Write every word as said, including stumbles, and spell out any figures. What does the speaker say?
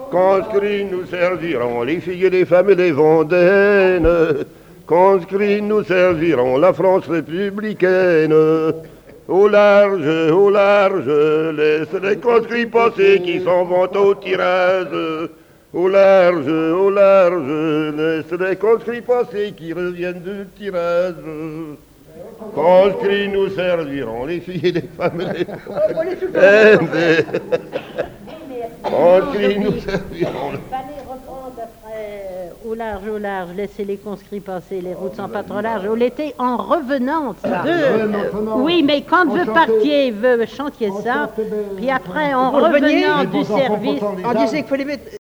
Conscrits nous serviront les filles et les femmes et les Vendaines. Conscrits nous serviront la France républicaine. Au large, au large, laisse les conscrits passer qui s'en vont au tirage. Au large, au large, laisse les conscrits passer qui reviennent du tirage. Conscrits nous serviront les filles et les femmes et les Vendaines. Conscrits nous serviront. Au large, au large, laissez les conscrits passer, les routes sont pas trop larges. Au l'été, en revenant, ça. Oui, mais quand vous partiez, vous chantiez ça, puis après, en revenant du service... On disait qu'il fallait mettre...